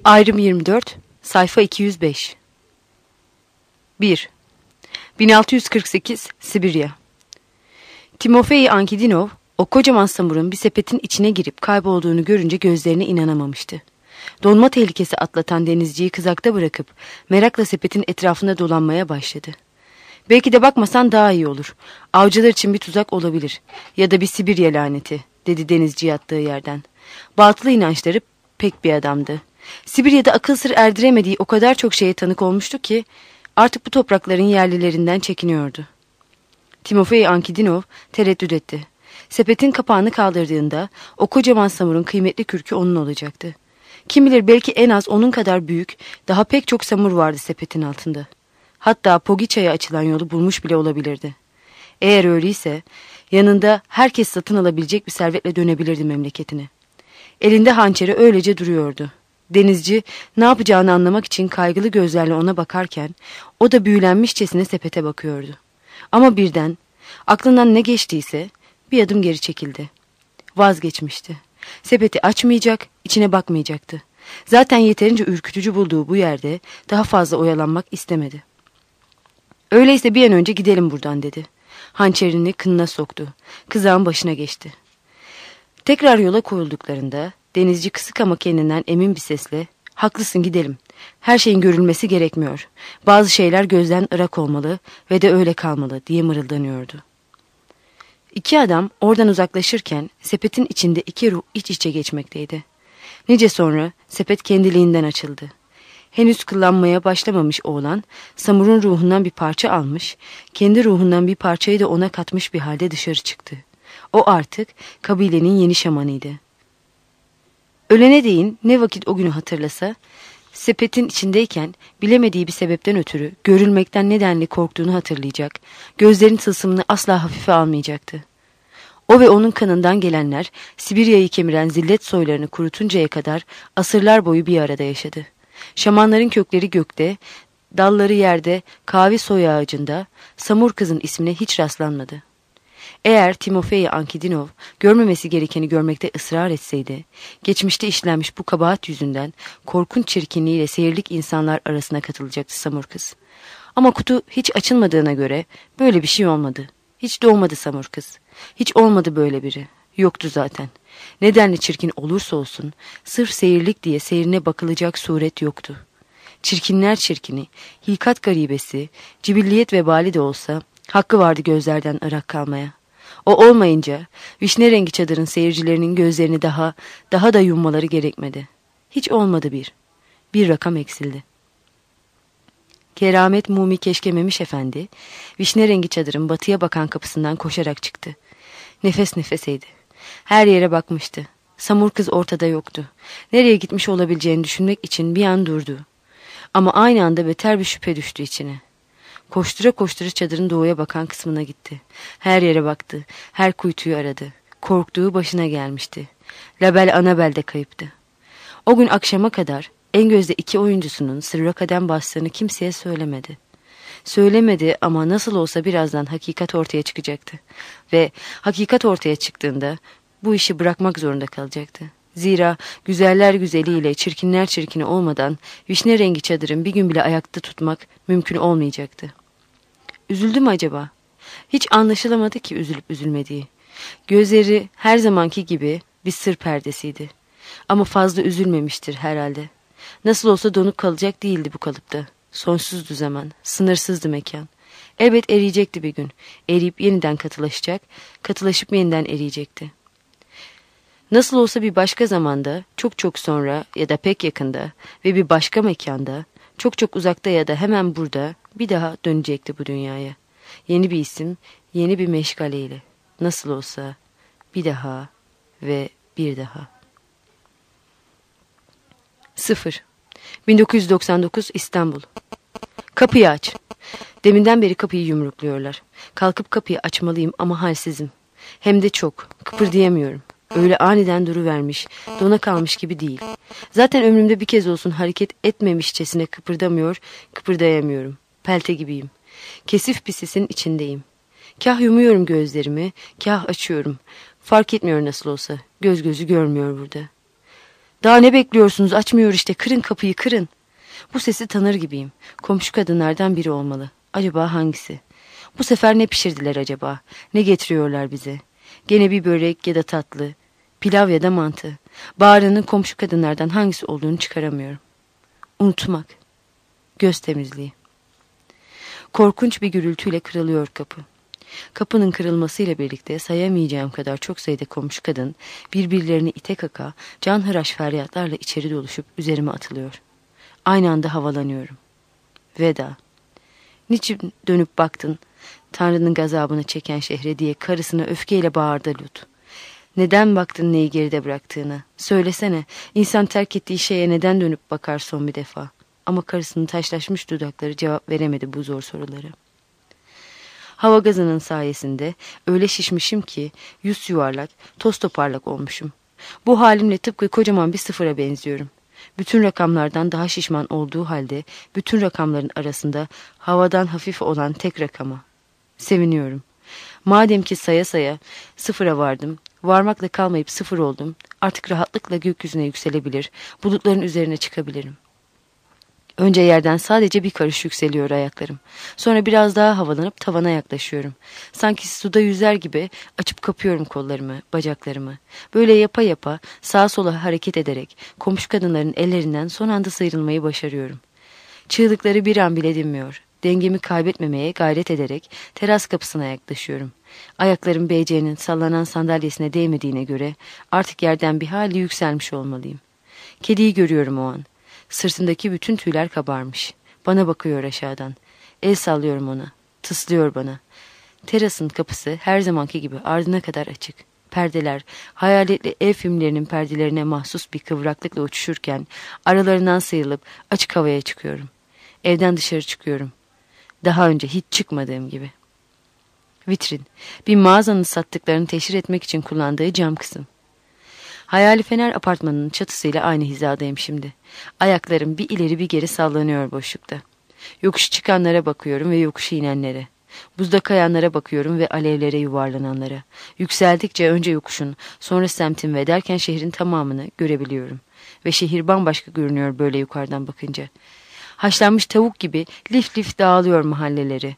Ayrım 24, sayfa 205. 1. 1648 Sibirya. Timofey Ankidinov, o kocaman samurun bir sepetin içine girip kaybolduğunu görünce gözlerine inanamamıştı. Donma tehlikesi atlatan denizciyi kızakta bırakıp merakla sepetin etrafında dolanmaya başladı. Belki de bakmasan daha iyi olur. Avcılar için bir tuzak olabilir. Ya da bir Sibirya laneti, dedi denizci yattığı yerden. Batılı inançları pek bir adamdı. Sibirya'da akıl sır erdiremediği o kadar çok şeye tanık olmuştu ki artık bu toprakların yerlilerinden çekiniyordu. Timofey Ankidinov tereddüt etti. Sepetin kapağını kaldırdığında o kocaman samurun kıymetli kürkü onun olacaktı. Kim bilir, belki en az onun kadar büyük daha pek çok samur vardı sepetin altında. Hatta Pogiça'ya açılan yolu bulmuş bile olabilirdi. Eğer öyleyse yanında herkes satın alabilecek bir servetle dönebilirdi memleketine. Elinde hançeri öylece duruyordu. Denizci ne yapacağını anlamak için kaygılı gözlerle ona bakarken o da büyülenmişçesine sepete bakıyordu. Ama birden aklından ne geçtiyse bir adım geri çekildi. Vazgeçmişti. Sepeti açmayacak, içine bakmayacaktı. Zaten yeterince ürkütücü bulduğu bu yerde daha fazla oyalanmak istemedi. Öyleyse bir an önce gidelim buradan, dedi. Hançerini kınına soktu. Kızağın başına geçti. Tekrar yola koyulduklarında denizci kısık ama kendinden emin bir sesle "Haklısın, gidelim. Her şeyin görülmesi gerekmiyor. Bazı şeyler gözden ırak olmalı ve de öyle kalmalı," diye mırıldanıyordu. İki adam oradan uzaklaşırken sepetin içinde iki ruh iç içe geçmekteydi. Nice sonra sepet kendiliğinden açıldı. Henüz kıllanmaya başlamamış oğlan samurun ruhundan bir parça almış, kendi ruhundan bir parçayı da ona katmış bir halde dışarı çıktı. O artık kabilenin yeni şamanıydı. Ölene değin ne vakit o günü hatırlasa, sepetin içindeyken bilemediği bir sebepten ötürü görülmekten nedenli korktuğunu hatırlayacak, gözlerin tılsımını asla hafife almayacaktı. O ve onun kanından gelenler Sibirya'yı kemiren zillet soylarını kurutuncaya kadar asırlar boyu bir arada yaşadı. Şamanların kökleri gökte, dalları yerde, kavi soy ağacında, samur kızın ismine hiç rastlanmadı. Eğer Timofey Ankidinov görmemesi gerekeni görmekte ısrar etseydi, geçmişte işlenmiş bu kabahat yüzünden korkunç çirkinliğiyle seyirlik insanlar arasına katılacaktı samur kız. Ama kutu hiç açılmadığına göre böyle bir şey olmadı. Hiç doğmadı samur kız. Hiç olmadı böyle biri. Yoktu zaten. Nedenle çirkin olursa olsun, sırf seyirlik diye seyrine bakılacak suret yoktu. Çirkinler çirkini, hilkat garibesi, cibilliyet vebali de olsa hakkı vardı gözlerden ırak kalmaya. O olmayınca vişne rengi çadırın seyircilerinin gözlerini daha da yummaları gerekmedi. Hiç olmadı bir. Bir rakam eksildi. Keramet Mumi Keşkememiş Efendi, vişne rengi çadırın batıya bakan kapısından koşarak çıktı. Nefes nefeseydi. Her yere bakmıştı. Samur kız ortada yoktu. Nereye gitmiş olabileceğini düşünmek için bir an durdu. Ama aynı anda beter bir şüphe düştü içine. Koştura koştura çadırın doğuya bakan kısmına gitti. Her yere baktı. Her kuytuyu aradı. Korktuğu başına gelmişti. Label Anabel de kayıptı. O gün akşama kadar en gözde iki oyuncusunun sırra kadem bastığını kimseye söylemedi. Söylemedi ama nasıl olsa birazdan hakikat ortaya çıkacaktı. Ve hakikat ortaya çıktığında bu işi bırakmak zorunda kalacaktı. Zira güzeller güzeliyle çirkinler çirkini olmadan vişne rengi çadırın bir gün bile ayakta tutmak mümkün olmayacaktı. Üzüldü mü acaba? Hiç anlaşılamadı ki üzülüp üzülmediği. Gözleri her zamanki gibi bir sır perdesiydi. Ama fazla üzülmemiştir herhalde. Nasıl olsa donuk kalacak değildi bu kalıpta. Sonsuzdu zaman, sınırsızdı mekan. Elbet eriyecekti bir gün. Eriyip yeniden katılaşacak, katılaşıp yeniden eriyecekti. Nasıl olsa bir başka zamanda, çok çok sonra ya da pek yakında ve bir başka mekanda, çok çok uzakta ya da hemen burada bir daha dönecekti bu dünyaya. Yeni bir isim, yeni bir meşgaleyle. Nasıl olsa bir daha ve bir daha. 0. 1999 İstanbul. Kapıyı aç. Deminden beri kapıyı yumrukluyorlar. Kalkıp kapıyı açmalıyım ama halsizim. Hem de çok. Kıpırdayamıyorum. Öyle aniden duruvermiş, dona kalmış gibi değil. Zaten ömrümde bir kez olsun hareket etmemişçesine kıpırdayamıyorum. Pelte gibiyim. Kesif bir sesin içindeyim. Kah yumuyorum gözlerimi, kah açıyorum. Fark etmiyor nasıl olsa. Göz gözü görmüyor burada. Daha ne bekliyorsunuz? Açmıyor işte. Kırın kapıyı, kırın. Bu sesi tanır gibiyim. Komşu kadınlardan biri olmalı. Acaba hangisi? Bu sefer ne pişirdiler acaba? Ne getiriyorlar bize? Gene bir börek ya da tatlı. Pilav ya da mantı. Bağıranın komşu kadınlardan hangisi olduğunu çıkaramıyorum. Unutmak. Göz temizliği. Korkunç bir gürültüyle kırılıyor kapı. Kapının kırılmasıyla birlikte sayamayacağım kadar çok sayıda komşu kadın birbirlerini ite kaka, canhıraş feryatlarla içeri doluşup üzerime atılıyor. Aynı anda havalanıyorum. Veda. Niçin dönüp baktın Tanrı'nın gazabını çeken şehre diye karısına öfkeyle bağırdı Lut. Neden baktın neyi geride bıraktığına? Söylesene, insan terk ettiği şeye neden dönüp bakar son bir defa? Ama karısının taşlaşmış dudakları cevap veremedi bu zor soruları. Hava gazının sayesinde öyle şişmişim ki yüz yuvarlak, toz toparlak olmuşum. Bu halimle tıpkı kocaman bir sıfıra benziyorum. Bütün rakamlardan daha şişman olduğu halde bütün rakamların arasında havadan hafif olan tek rakama. Seviniyorum. Madem ki saya saya sıfıra vardım, varmakla kalmayıp sıfır oldum, artık rahatlıkla gökyüzüne yükselebilir, bulutların üzerine çıkabilirim. Önce yerden sadece bir karış yükseliyor ayaklarım. Sonra biraz daha havalanıp tavana yaklaşıyorum. Sanki suda yüzer gibi açıp kapıyorum kollarımı, bacaklarımı. Böyle yapa yapa sağa sola hareket ederek komşu kadınların ellerinden son anda sıyrılmayı başarıyorum. Çığlıkları bir an bile dinmiyor. Dengemi kaybetmemeye gayret ederek teras kapısına yaklaşıyorum. Ayaklarım BC'nin sallanan sandalyesine değmediğine göre artık yerden bir hali yükselmiş olmalıyım. Kediyi görüyorum o an. Sırtındaki bütün tüyler kabarmış. Bana bakıyor aşağıdan. El sallıyorum ona. Tıslıyor bana. Terasın kapısı her zamanki gibi ardına kadar açık. Perdeler, hayaletli ev filmlerinin perdelerine mahsus bir kıvraklıkla uçuşurken aralarından sıyrılıp açık havaya çıkıyorum. Evden dışarı çıkıyorum. Daha önce hiç çıkmadığım gibi. Vitrin, bir mağazanın sattıklarını teşhir etmek için kullandığı cam kısım. Hayali Fener apartmanının çatısıyla aynı hizadayım şimdi. Ayaklarım bir ileri bir geri sallanıyor boşlukta. Yokuş çıkanlara bakıyorum ve yokuş inenlere. Buzda kayanlara bakıyorum ve alevlere yuvarlananlara. Yükseldikçe önce yokuşun, sonra semtin ve derken şehrin tamamını görebiliyorum. Ve şehir bambaşka görünüyor böyle yukarıdan bakınca. Haşlanmış tavuk gibi lif lif dağılıyor mahalleleri.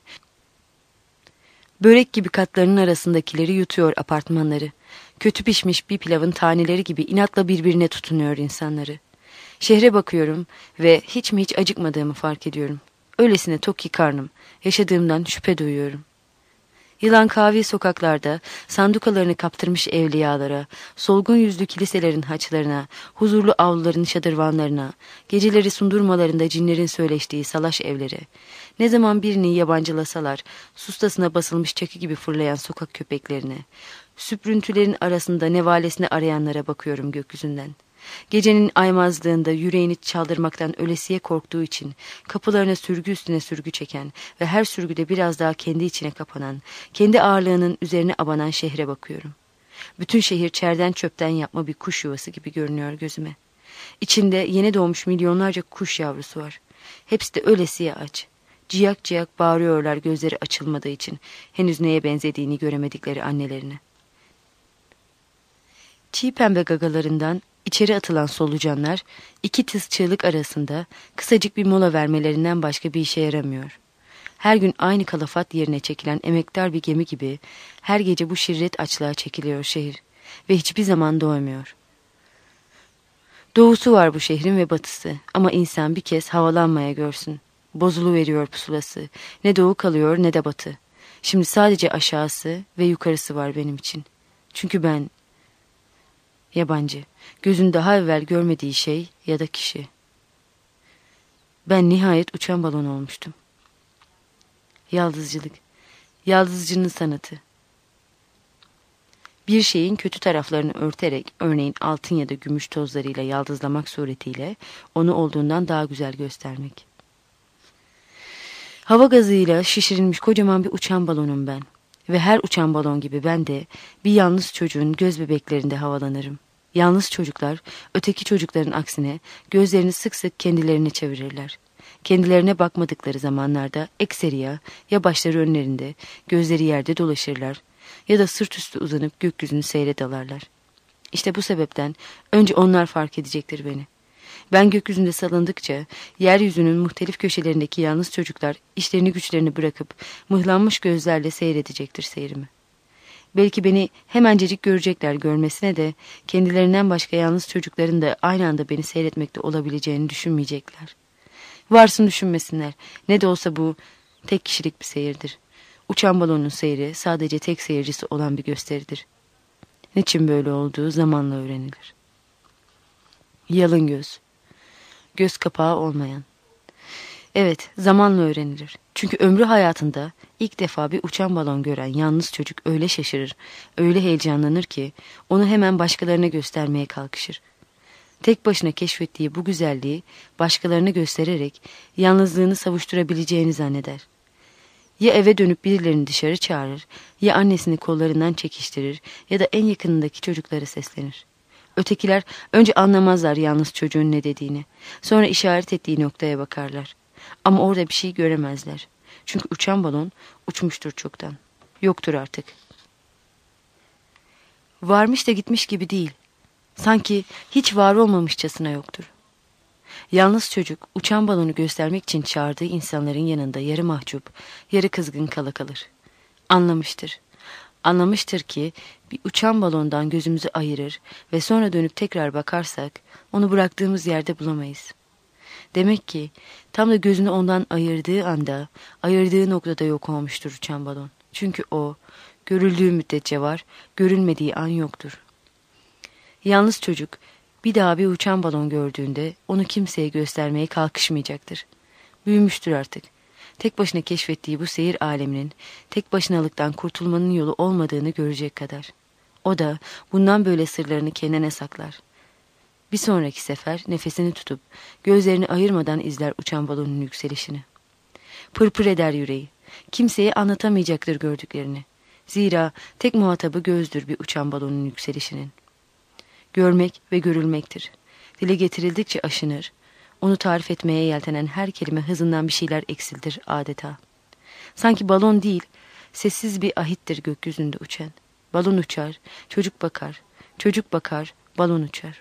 Börek gibi katlarının arasındakileri yutuyor apartmanları. Kötü pişmiş bir pilavın taneleri gibi inatla birbirine tutunuyor insanları. Şehre bakıyorum ve hiç mi hiç acıkmadığımı fark ediyorum. Öylesine tok ki karnım, yaşadığımdan şüphe duyuyorum. Yılan kahve sokaklarda, sandukalarını kaptırmış evliyalara, solgun yüzlü kiliselerin haçlarına, huzurlu avluların şadırvanlarına, geceleri sundurmalarında cinlerin söyleştiği salaş evlere, ne zaman birini yabancılasalar, sustasına basılmış çakı gibi fırlayan sokak köpeklerine, süprüntülerin arasında nevalesini arayanlara bakıyorum gökyüzünden. Gecenin aymazlığında yüreğini çaldırmaktan ölesiye korktuğu için kapılarına sürgü üstüne sürgü çeken ve her sürgüde biraz daha kendi içine kapanan, kendi ağırlığının üzerine abanan şehre bakıyorum. Bütün şehir çerden çöpten yapma bir kuş yuvası gibi görünüyor gözüme. İçinde yeni doğmuş milyonlarca kuş yavrusu var. Hepsi de ölesiye aç. Ciyak ciyak bağırıyorlar gözleri açılmadığı için, henüz neye benzediğini göremedikleri annelerine. Çiğ pembe gagalarından İçeri atılan solucanlar iki tıs çığlık arasında kısacık bir mola vermelerinden başka bir işe yaramıyor. Her gün aynı kalafat yerine çekilen emektar bir gemi gibi her gece bu şirret açlığa çekiliyor şehir ve hiçbir zaman doymuyor. Doğusu var bu şehrin ve batısı ama insan bir kez havalanmaya görsün. Bozuluveriyor pusulası. Ne doğu kalıyor ne de batı. Şimdi sadece aşağısı ve yukarısı var benim için. Çünkü ben yabancı, gözün daha evvel görmediği şey ya da kişi. Ben nihayet uçan balon olmuştum. Yaldızcılık, yaldızcının sanatı. Bir şeyin kötü taraflarını örterek, örneğin altın ya da gümüş tozlarıyla yaldızlamak suretiyle onu olduğundan daha güzel göstermek. Hava gazıyla şişirilmiş kocaman bir uçan balonum ben. Ve her uçan balon gibi ben de bir yalnız çocuğun göz bebeklerinde havalanırım. Yalnız çocuklar, öteki çocukların aksine gözlerini sık sık kendilerine çevirirler. Kendilerine bakmadıkları zamanlarda ekseriya ya başları önlerinde, gözleri yerde dolaşırlar ya da sırt üstü uzanıp gökyüzünü seyre dalarlar. İşte bu sebepten önce onlar fark edecektir beni. Ben gökyüzünde salındıkça yeryüzünün muhtelif köşelerindeki yalnız çocuklar işlerini güçlerini bırakıp mıhlanmış gözlerle seyredecektir seyrimi. Belki beni hemencecik görecekler, görmesine de kendilerinden başka yalnız çocukların da aynı anda beni seyretmekte olabileceğini düşünmeyecekler. Varsın düşünmesinler. Ne de olsa bu tek kişilik bir seyirdir. Uçan balonun seyri sadece tek seyircisi olan bir gösteridir. Niçin böyle olduğu zamanla öğrenilir. Yalın göz. Göz kapağı olmayan. Evet, zamanla öğrenilir. Çünkü ömrü hayatında ilk defa bir uçan balon gören yalnız çocuk öyle şaşırır, öyle heyecanlanır ki onu hemen başkalarına göstermeye kalkışır. Tek başına keşfettiği bu güzelliği başkalarına göstererek yalnızlığını savuşturabileceğini zanneder. Ya eve dönüp birilerini dışarı çağırır, ya annesini kollarından çekiştirir ya da en yakınındaki çocuklara seslenir. Ötekiler önce anlamazlar yalnız çocuğun ne dediğini, sonra işaret ettiği noktaya bakarlar. Ama orada bir şey göremezler. Çünkü uçan balon uçmuştur çoktan. Yoktur artık. Varmış da gitmiş gibi değil. Sanki hiç var olmamışçasına yoktur. Yalnız çocuk uçan balonu göstermek için çağırdığı insanların yanında yarı mahcup, yarı kızgın kala kalır. Anlamıştır. Anlamıştır ki bir uçan balondan gözümüzü ayırır ve sonra dönüp tekrar bakarsak onu bıraktığımız yerde bulamayız. Demek ki tam da gözünü ondan ayırdığı anda, ayırdığı noktada yok olmuştur uçan balon. Çünkü o, görüldüğü müddetçe var, görülmediği an yoktur. Yalnız çocuk bir daha bir uçan balon gördüğünde onu kimseye göstermeye kalkışmayacaktır. Büyümüştür artık. Tek başına keşfettiği bu seyir aleminin tek başınalıktan kurtulmanın yolu olmadığını görecek kadar. O da bundan böyle sırlarını kendine saklar. Bir sonraki sefer nefesini tutup gözlerini ayırmadan izler uçan balonun yükselişini. Pırpır eder yüreği. Kimseye anlatamayacaktır gördüklerini. Zira tek muhatabı gözdür bir uçan balonun yükselişinin. Görmek ve görülmektir. Dile getirildikçe aşınır. Onu tarif etmeye yeltenen her kelime hızından bir şeyler eksildir adeta. Sanki balon değil, sessiz bir ahittir gökyüzünde uçan. Balon uçar, çocuk bakar, çocuk bakar, balon uçar.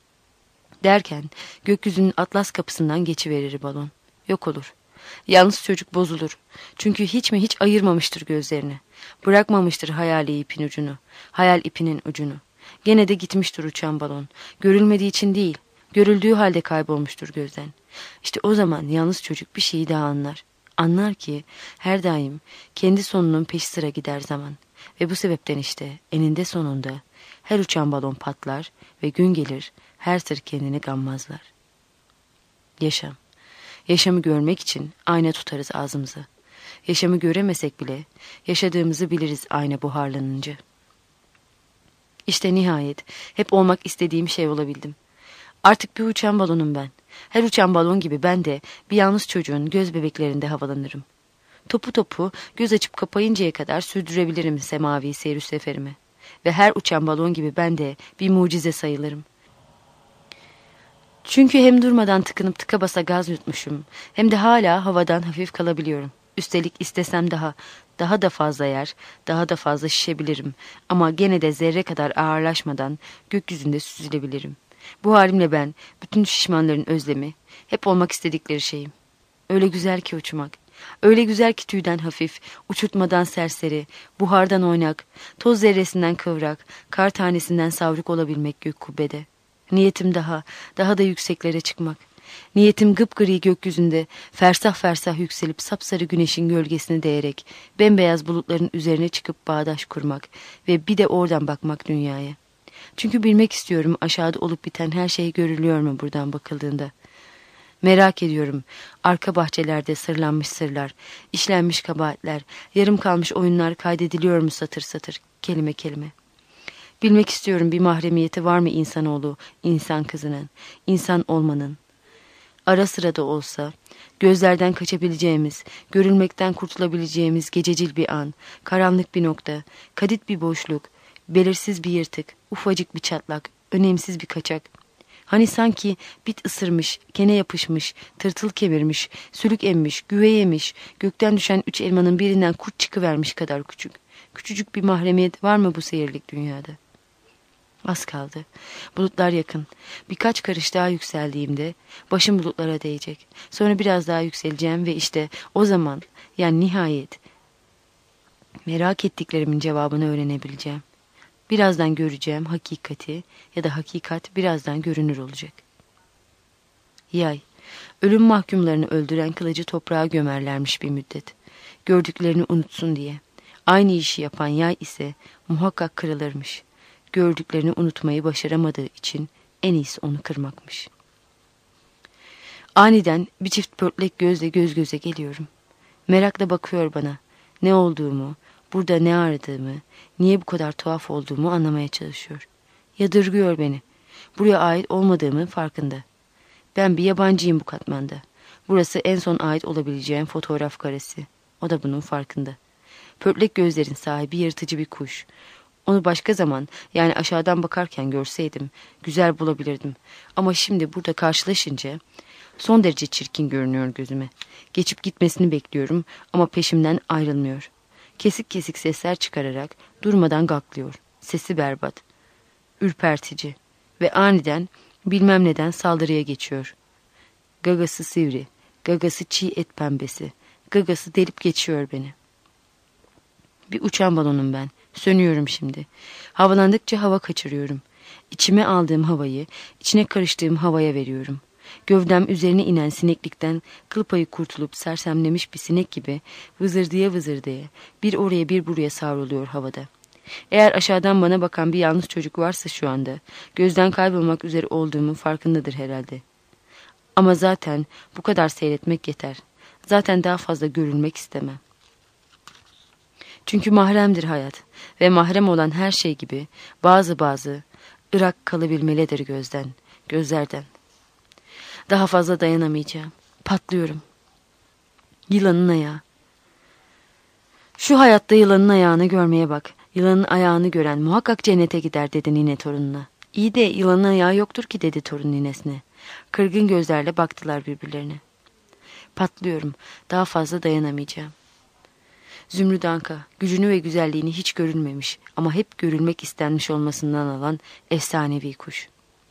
Derken gökyüzünün atlas kapısından geçiverir balon. Yok olur. Yalnız çocuk bozulur. Çünkü hiç mi hiç ayırmamıştır gözlerini. Bırakmamıştır hayali ipin ucunu, hayal ipinin ucunu. Gene de gitmiştir uçan balon. Görülmediği için değil, görüldüğü halde kaybolmuştur gözden. İşte o zaman yalnız çocuk bir şeyi daha anlar. Anlar ki her daim kendi sonunun peşi sıra gider zaman. Ve bu sebepten işte eninde sonunda her uçan balon patlar ve gün gelir her sır kendini gammazlar. Yaşam. Yaşamı görmek için ayna tutarız ağzımıza. Yaşamı göremesek bile yaşadığımızı biliriz ayna buharlanınca. İşte nihayet hep olmak istediğim şey olabildim. Artık bir uçan balonum ben. Her uçan balon gibi ben de bir yalnız çocuğun göz bebeklerinde havalanırım. Topu topu göz açıp kapayıncaya kadar sürdürebilirim semavi seyir seferimi. Ve her uçan balon gibi ben de bir mucize sayılırım. Çünkü hem durmadan tıkınıp tıka basa gaz yutmuşum, hem de hala havadan hafif kalabiliyorum. Üstelik istesem daha da fazla yer, daha da fazla şişebilirim. Ama gene de zerre kadar ağırlaşmadan gökyüzünde süzülebilirim. Bu halimle ben, bütün şişmanların özlemi, hep olmak istedikleri şeyim. Öyle güzel ki uçmak, öyle güzel ki tüyden hafif, uçurtmadan serseri, buhardan oynak, toz zerresinden kıvrak, kar tanesinden savruk olabilmek gök kubbede. Niyetim daha da yükseklere çıkmak. Niyetim gıpgri gökyüzünde fersah fersah yükselip sapsarı güneşin gölgesine değerek bembeyaz bulutların üzerine çıkıp bağdaş kurmak ve bir de oradan bakmak dünyaya. Çünkü bilmek istiyorum aşağıda olup biten her şey görülüyor mu buradan bakıldığında. Merak ediyorum arka bahçelerde sırlanmış sırlar, işlenmiş kabahatler, yarım kalmış oyunlar kaydediliyor mu satır satır, kelime kelime. Bilmek istiyorum bir mahremiyeti var mı insanoğlu, insan kızının, insan olmanın. Ara sıra da olsa, gözlerden kaçabileceğimiz, görülmekten kurtulabileceğimiz gececil bir an, karanlık bir nokta, kadit bir boşluk, belirsiz bir yırtık, ufacık bir çatlak, önemsiz bir kaçak. Hani sanki bit ısırmış, kene yapışmış, tırtıl kemirmiş, sülük emmiş, güve yemiş, gökten düşen 3 elmanın birinden kurt çıkıvermiş kadar küçük. Küçücük bir mahremiyet var mı bu seyirlik dünyada? Az kaldı. Bulutlar yakın. Birkaç karış daha yükseldiğimde başım bulutlara değecek. Sonra biraz daha yükseleceğim ve işte o zaman, yani nihayet merak ettiklerimin cevabını öğrenebileceğim. Birazdan göreceğim hakikati ya da hakikat birazdan görünür olacak. Yay, ölüm mahkumlarını öldüren kılıcı toprağa gömerlermiş bir müddet. Gördüklerini unutsun diye. Aynı işi yapan yay ise muhakkak kırılırmış. Gördüklerini unutmayı başaramadığı için en iyisi onu kırmakmış. Aniden bir çift pörtlek gözle göz göze geliyorum. Merakla bakıyor bana. Ne olduğumu, burada ne aradığımı, niye bu kadar tuhaf olduğumu anlamaya çalışıyor. Yadırgıyor beni. Buraya ait olmadığımın farkında. Ben bir yabancıyım bu katmanda. Burası en son ait olabileceğim fotoğraf karesi. O da bunun farkında. Pörtlek gözlerin sahibi yırtıcı bir kuş. Onu başka zaman, yani aşağıdan bakarken görseydim güzel bulabilirdim. Ama şimdi burada karşılaşınca son derece çirkin görünüyor gözüme. Geçip gitmesini bekliyorum ama peşimden ayrılmıyor. Kesik kesik sesler çıkararak durmadan gaklıyor. Sesi berbat, ürpertici ve aniden bilmem neden saldırıya geçiyor. Gagası sivri, gagası çiğ et pembesi, gagası delip geçiyor beni. Bir uçan balonum ben. Sönüyorum şimdi. Havalandıkça hava kaçırıyorum. İçime aldığım havayı, içine karıştığım havaya veriyorum. Gövdem üzerine inen sineklikten kıl payı kurtulup sersemlemiş bir sinek gibi vızırdaya vızırdaya bir oraya bir buraya savruluyor havada. Eğer aşağıdan bana bakan bir yalnız çocuk varsa şu anda, gözden kaybolmak üzere olduğumun farkındadır herhalde. Ama zaten bu kadar seyretmek yeter. Zaten daha fazla görülmek istemem. Çünkü mahremdir hayat ve mahrem olan her şey gibi bazı ırak kalabilmelidir gözlerden. Daha fazla dayanamayacağım. Patlıyorum. Yılanın ayağı. Şu hayatta yılanın ayağını görmeye bak. Yılanın ayağını gören muhakkak cennete gider dedi nine torununa. İyi de yılanın ayağı yoktur ki dedi torun ninesine. Kırgın gözlerle baktılar birbirlerine. Patlıyorum. Daha fazla dayanamayacağım. Zümrüt Anka, gücünü ve güzelliğini hiç görülmemiş ama hep görülmek istenmiş olmasından alan efsanevi kuş.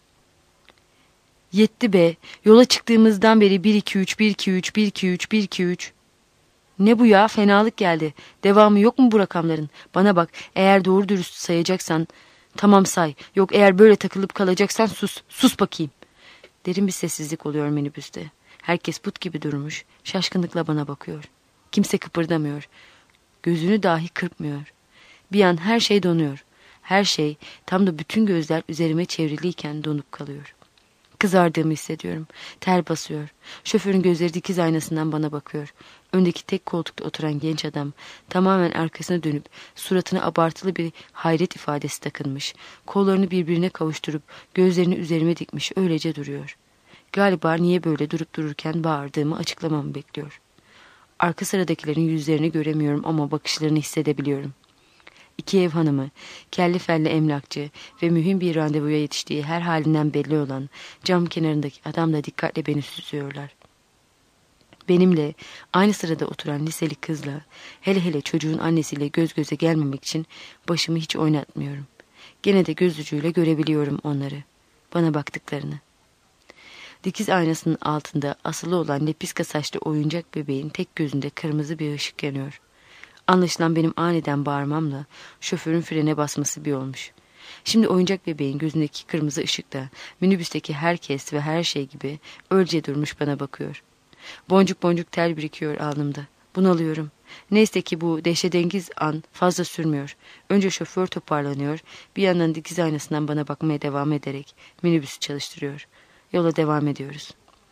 Yetti be, yola çıktığımızdan beri 1-2-3, 1-2-3, 1-2-3, 1-2-3. Ne bu ya, fenalık geldi. Devamı yok mu bu rakamların? Bana bak, eğer doğru dürüst sayacaksan tamam say. Yok eğer böyle takılıp kalacaksan sus bakayım. Derin bir sessizlik oluyor minibüste. Herkes put gibi durmuş, şaşkınlıkla bana bakıyor. Kimse kıpırdamıyor. Gözünü dahi kırpmıyor. Bir an her şey donuyor. Her şey, tam da bütün gözler üzerime çevriliyken donup kalıyor. Kızardığımı hissediyorum. Ter basıyor. Şoförün gözleri dikiz aynasından bana bakıyor. Öndeki tek koltukta oturan genç adam tamamen arkasına dönüp suratına abartılı bir hayret ifadesi takınmış. Kollarını birbirine kavuşturup gözlerini üzerime dikmiş öylece duruyor. Galiba niye böyle durup dururken bağırdığımı açıklamamı bekliyor. Arka sıradakilerin yüzlerini göremiyorum ama bakışlarını hissedebiliyorum. İki ev hanımı, kelli felli emlakçı ve mühim bir randevuya yetiştiği her halinden belli olan cam kenarındaki adam da dikkatle beni süzüyorlar. Benimle aynı sırada oturan liseli kızla, hele çocuğun annesiyle göz göze gelmemek için başımı hiç oynatmıyorum. Gene de göz ucuyla görebiliyorum onları, bana baktıklarını. Dikiz aynasının altında asılı olan lepiska saçlı oyuncak bebeğin tek gözünde kırmızı bir ışık yanıyor. Anlaşılan benim aniden bağırmamla şoförün frene basması bir olmuş. Şimdi oyuncak bebeğin gözündeki kırmızı ışıkta minibüsteki herkes ve her şey gibi öylece durmuş bana bakıyor. Boncuk boncuk ter birikiyor alnımda. Bunalıyorum. Neyse ki bu dehşetengiz an fazla sürmüyor. Önce şoför toparlanıyor, bir yandan dikiz aynasından bana bakmaya devam ederek minibüsü çalıştırıyor. Yola devam ediyoruz.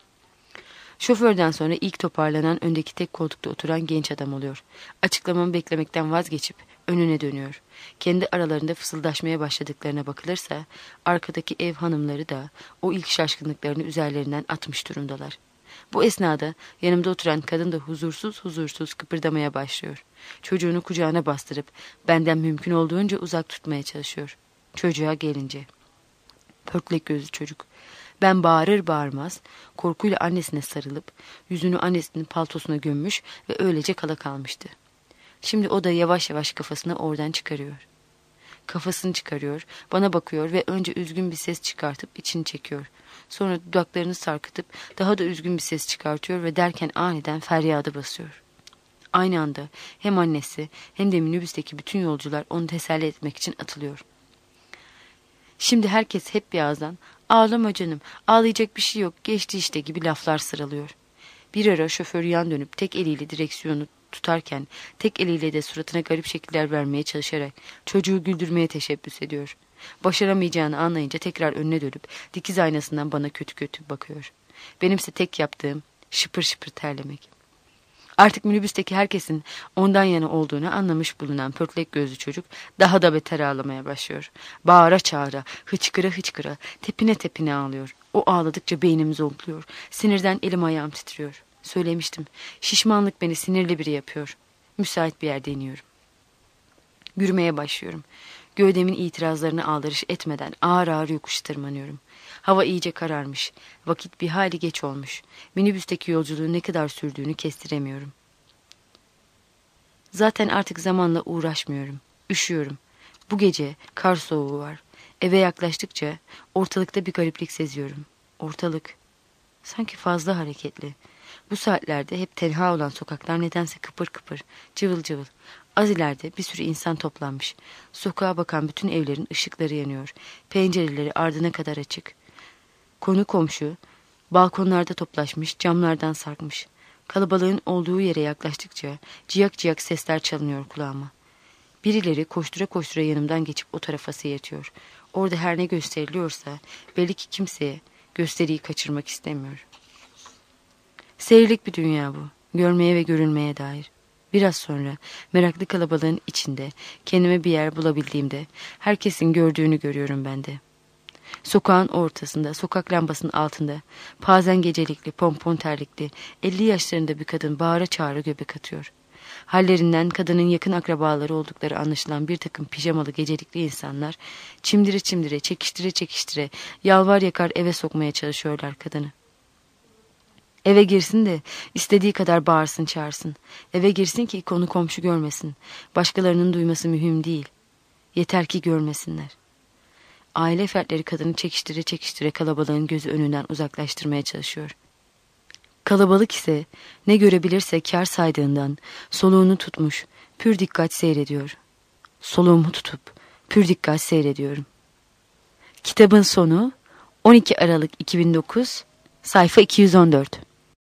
Şoförden sonra ilk toparlanan öndeki tek koltukta oturan genç adam oluyor. Açıklamamı beklemekten vazgeçip önüne dönüyor. Kendi aralarında fısıldaşmaya başladıklarına bakılırsa arkadaki ev hanımları da o ilk şaşkınlıklarını üzerlerinden atmış durumdalar. Bu esnada yanımda oturan kadın da huzursuz kıpırdamaya başlıyor. Çocuğunu kucağına bastırıp benden mümkün olduğunca uzak tutmaya çalışıyor. Çocuğa gelince. Pörtlek gözlü çocuk. Ben bağırır bağırmaz korkuyla annesine sarılıp yüzünü annesinin paltosuna gömmüş ve öylece kala kalmıştı. Şimdi o da yavaş yavaş kafasını oradan çıkarıyor. Kafasını çıkarıyor, bana bakıyor ve önce üzgün bir ses çıkartıp içini çekiyor. Sonra dudaklarını sarkıtıp daha da üzgün bir ses çıkartıyor ve derken aniden feryadı basıyor. Aynı anda hem annesi hem de minibüsteki bütün yolcular onu teselli etmek için atılıyor. Şimdi herkes hep bir ağızdan "Ağlama canım, ağlayacak bir şey yok, geçti işte" gibi laflar sıralıyor. Bir ara şoför yan dönüp tek eliyle direksiyonu tutarken tek eliyle de suratına garip şekiller vermeye çalışarak çocuğu güldürmeye teşebbüs ediyor. Başaramayacağını anlayınca tekrar önüne dönüp dikiz aynasından bana kötü kötü bakıyor. Benimse tek yaptığım şıpır şıpır terlemek. Artık minibüsteki herkesin ondan yana olduğunu anlamış bulunan pörtlek gözlü çocuk daha da beter ağlamaya başlıyor. Bağıra çağıra, hıçkıra hıçkıra, tepine tepine ağlıyor. O ağladıkça beynim zonkluyor. Sinirden elim ayağım titriyor. Söylemiştim, şişmanlık beni sinirli biri yapıyor. Müsait bir yerde iniyorum. Yürümeye başlıyorum. Gövdemin itirazlarına aldırış etmeden ağır ağır yokuş tırmanıyorum. Hava iyice kararmış. Vakit bir hayli geç olmuş. Minibüsteki yolculuğun ne kadar sürdüğünü kestiremiyorum. Zaten artık zamanla uğraşmıyorum. Üşüyorum. Bu gece kar soğuğu var. Eve yaklaştıkça ortalıkta bir gariplik seziyorum. Ortalık sanki fazla hareketli. Bu saatlerde hep tenha olan sokaklar nedense kıpır kıpır, cıvıl cıvıl. Az ileride bir sürü insan toplanmış. Sokağa bakan bütün evlerin ışıkları yanıyor. Pencereleri ardına kadar açık. Konu komşu, balkonlarda toplaşmış, camlardan sarkmış. Kalabalığın olduğu yere yaklaştıkça ciyak ciyak sesler çalınıyor kulağıma. Birileri koştura koştura yanımdan geçip o tarafa seyirtiyor. Orada her ne gösteriliyorsa belli ki kimseye gösteriyi kaçırmak istemiyor. Seyirlik bir dünya bu. Görmeye ve görülmeye dair. Biraz sonra meraklı kalabalığın içinde kendime bir yer bulabildiğimde herkesin gördüğünü görüyorum ben de. Sokağın ortasında, sokak lambasının altında, pazen gecelikli, pompon terlikli, 50 yaşlarında bir kadın bağıra çağıra göbek atıyor. Hallerinden kadının yakın akrabaları oldukları anlaşılan bir takım pijamalı gecelikli insanlar, çimdire çimdire, çekiştire çekiştire, yalvar yakar eve sokmaya çalışıyorlar kadını. Eve girsin de istediği kadar bağırsın çağırsın. Eve girsin ki konu komşu görmesin. Başkalarının duyması mühim değil. Yeter ki görmesinler. Aile fertleri kadını çekiştire çekiştire kalabalığın gözü önünden uzaklaştırmaya çalışıyor. Kalabalık ise ne görebilirse kâr saydığından soluğunu tutmuş, pür dikkat seyrediyor. Soluğumu tutup pür dikkat seyrediyorum. Kitabın sonu 12 Aralık 2009, sayfa 214.